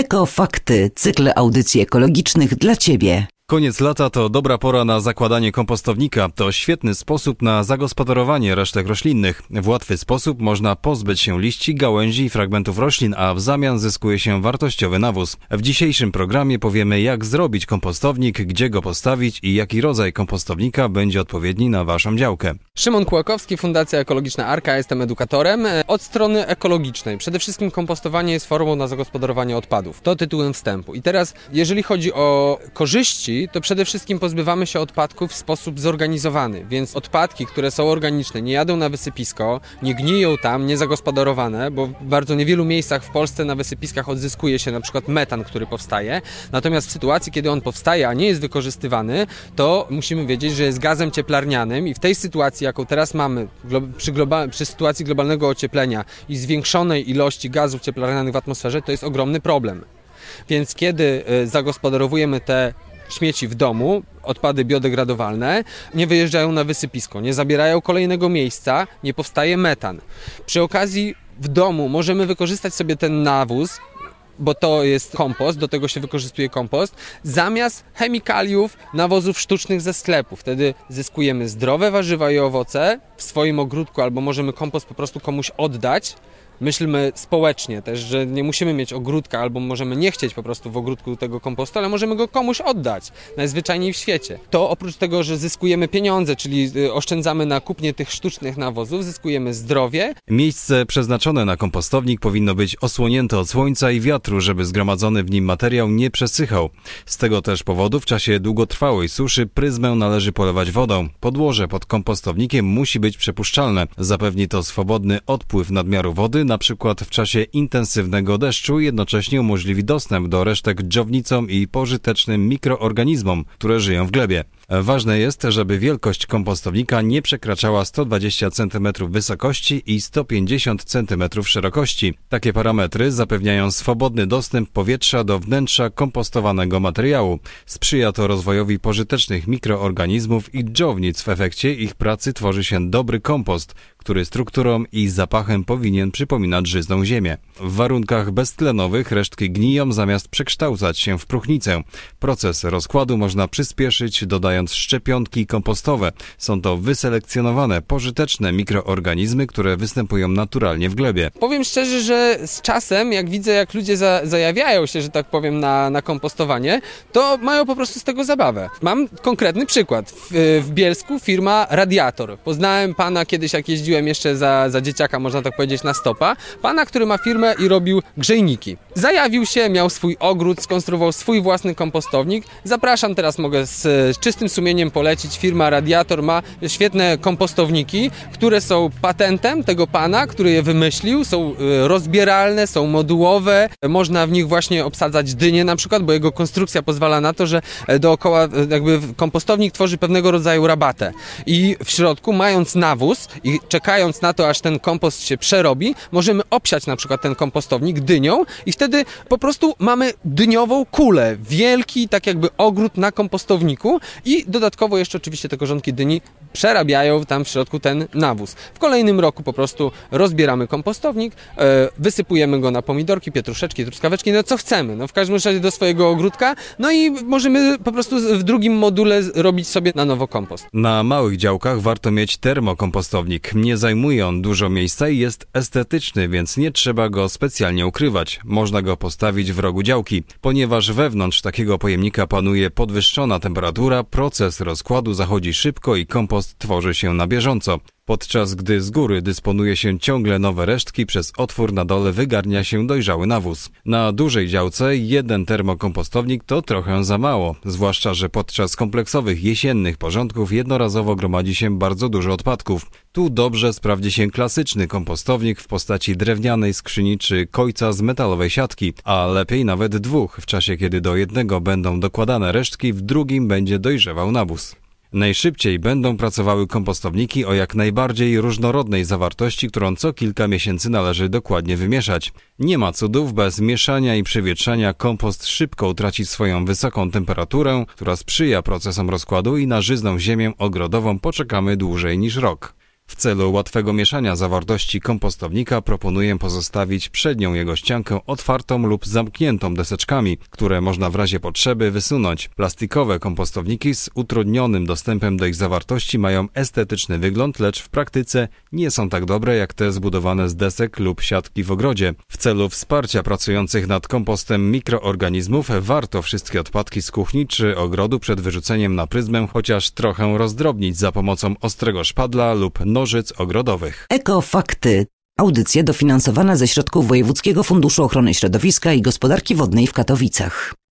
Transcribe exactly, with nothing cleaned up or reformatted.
Ekofakty, cykl audycji ekologicznych dla Ciebie. Koniec lata to dobra pora na zakładanie kompostownika. To świetny sposób na zagospodarowanie resztek roślinnych. W łatwy sposób można pozbyć się liści, gałęzi i fragmentów roślin, a w zamian zyskuje się wartościowy nawóz. W dzisiejszym programie powiemy, jak zrobić kompostownik, gdzie go postawić i jaki rodzaj kompostownika będzie odpowiedni na Waszą działkę. Szymon Kłakowski, Fundacja Ekologiczna Arka. Jestem edukatorem. Od strony ekologicznej. Przede wszystkim kompostowanie jest formą na zagospodarowanie odpadów. To tytułem wstępu. I teraz, jeżeli chodzi o korzyści, to przede wszystkim pozbywamy się odpadków w sposób zorganizowany, więc odpadki, które są organiczne, nie jadą na wysypisko, nie gniją tam, nie zagospodarowane, bo w bardzo niewielu miejscach w Polsce na wysypiskach odzyskuje się na przykład metan, który powstaje, natomiast w sytuacji, kiedy on powstaje, a nie jest wykorzystywany, to musimy wiedzieć, że jest gazem cieplarnianym i w tej sytuacji, jaką teraz mamy, przy, globa- przy sytuacji globalnego ocieplenia i zwiększonej ilości gazów cieplarnianych w atmosferze, to jest ogromny problem. Więc kiedy zagospodarowujemy te śmieci w domu, odpady biodegradowalne, nie wyjeżdżają na wysypisko, nie zabierają kolejnego miejsca, nie powstaje metan. Przy okazji w domu możemy wykorzystać sobie ten nawóz, bo to jest kompost, do tego się wykorzystuje kompost, zamiast chemikaliów, nawozów sztucznych ze sklepu. Wtedy zyskujemy zdrowe warzywa i owoce w swoim ogródku, albo możemy kompost po prostu komuś oddać. Myślmy społecznie też, że nie musimy mieć ogródka, albo możemy nie chcieć po prostu w ogródku tego kompostu, ale możemy go komuś oddać, najzwyczajniej w świecie. To oprócz tego, że zyskujemy pieniądze, czyli oszczędzamy na kupnie tych sztucznych nawozów, zyskujemy zdrowie. Miejsce przeznaczone na kompostownik powinno być osłonięte od słońca i wiatru, żeby zgromadzony w nim materiał nie przesychał. Z tego też powodu w czasie długotrwałej suszy pryzmę należy polewać wodą. Podłoże pod kompostownikiem musi być przepuszczalne. Zapewni to swobodny odpływ nadmiaru wody, na przykład w czasie intensywnego deszczu, jednocześnie umożliwi dostęp do resztek dżownicom i pożytecznym mikroorganizmom, które żyją w glebie. Ważne jest, żeby wielkość kompostownika nie przekraczała sto dwadzieścia centymetrów wysokości i sto pięćdziesiąt centymetrów szerokości. Takie parametry zapewniają swobodny dostęp powietrza do wnętrza kompostowanego materiału. Sprzyja to rozwojowi pożytecznych mikroorganizmów i dżownic. W efekcie ich pracy tworzy się dobry kompost, który strukturą i zapachem powinien przypominać żyzną ziemię. W warunkach beztlenowych resztki gniją zamiast przekształcać się w próchnicę. Proces rozkładu można przyspieszyć, dodając szczepionki kompostowe. Są to wyselekcjonowane, pożyteczne mikroorganizmy, które występują naturalnie w glebie. Powiem szczerze, że z czasem, jak widzę, jak ludzie za, zajawiają się, że tak powiem, na, na kompostowanie, to mają po prostu z tego zabawę. Mam konkretny przykład. W, w Bielsku firma Radiator. Poznałem pana kiedyś, jak jeździłem jeszcze za, za dzieciaka, można tak powiedzieć, na stopa. Pana, który ma firmę i robił grzejniki. Zajawił się, miał swój ogród, skonstruował swój własny kompostownik. Zapraszam, teraz mogę z, z czystym sumieniem polecić. Firma Radiator ma świetne kompostowniki, które są patentem tego pana, który je wymyślił. Są rozbieralne, są modułowe. Można w nich właśnie obsadzać dynie na przykład, bo jego konstrukcja pozwala na to, że dookoła jakby kompostownik tworzy pewnego rodzaju rabatę. I w środku, mając nawóz i czekając na to, aż ten kompost się przerobi, możemy obsiać na przykład ten kompostownik dynią i wtedy po prostu mamy dyniową kulę. Wielki, tak jakby ogród na kompostowniku i dodatkowo jeszcze oczywiście te korzonki dyni przerabiają tam w środku ten nawóz. W kolejnym roku po prostu rozbieramy kompostownik, e, wysypujemy go na pomidorki, pietruszeczki, truskaweczki, no co chcemy, no w każdym razie do swojego ogródka, no i możemy po prostu w drugim module robić sobie na nowo kompost. Na małych działkach warto mieć termokompostownik. Nie zajmuje on dużo miejsca i jest estetyczny, więc nie trzeba go specjalnie ukrywać. Można go postawić w rogu działki. Ponieważ wewnątrz takiego pojemnika panuje podwyższona temperatura, proces rozkładu zachodzi szybko i kompost tworzy się na bieżąco. Podczas gdy z góry dysponuje się ciągle nowe resztki, przez otwór na dole wygarnia się dojrzały nawóz. Na dużej działce jeden termokompostownik to trochę za mało, zwłaszcza że podczas kompleksowych jesiennych porządków jednorazowo gromadzi się bardzo dużo odpadków. Tu dobrze sprawdzi się klasyczny kompostownik w postaci drewnianej skrzyni czy kojca z metalowej siatki, a lepiej nawet dwóch, w czasie kiedy do jednego będą dokładane resztki, w drugim będzie dojrzewał nawóz. Najszybciej będą pracowały kompostowniki o jak najbardziej różnorodnej zawartości, którą co kilka miesięcy należy dokładnie wymieszać. Nie ma cudów, bez mieszania i przewietrzania kompost szybko utraci swoją wysoką temperaturę, która sprzyja procesom rozkładu i na żyzną ziemię ogrodową poczekamy dłużej niż rok. W celu łatwego mieszania zawartości kompostownika proponuję pozostawić przednią jego ściankę otwartą lub zamkniętą deseczkami, które można w razie potrzeby wysunąć. Plastikowe kompostowniki z utrudnionym dostępem do ich zawartości mają estetyczny wygląd, lecz w praktyce nie są tak dobre jak te zbudowane z desek lub siatki w ogrodzie. W celu wsparcia pracujących nad kompostem mikroorganizmów warto wszystkie odpadki z kuchni czy ogrodu przed wyrzuceniem na pryzmę chociaż trochę rozdrobnić za pomocą ostrego szpadla lub nożyc ogrodowych. Ekofakty. Audycja dofinansowana ze środków Wojewódzkiego Funduszu Ochrony Środowiska i Gospodarki Wodnej w Katowicach.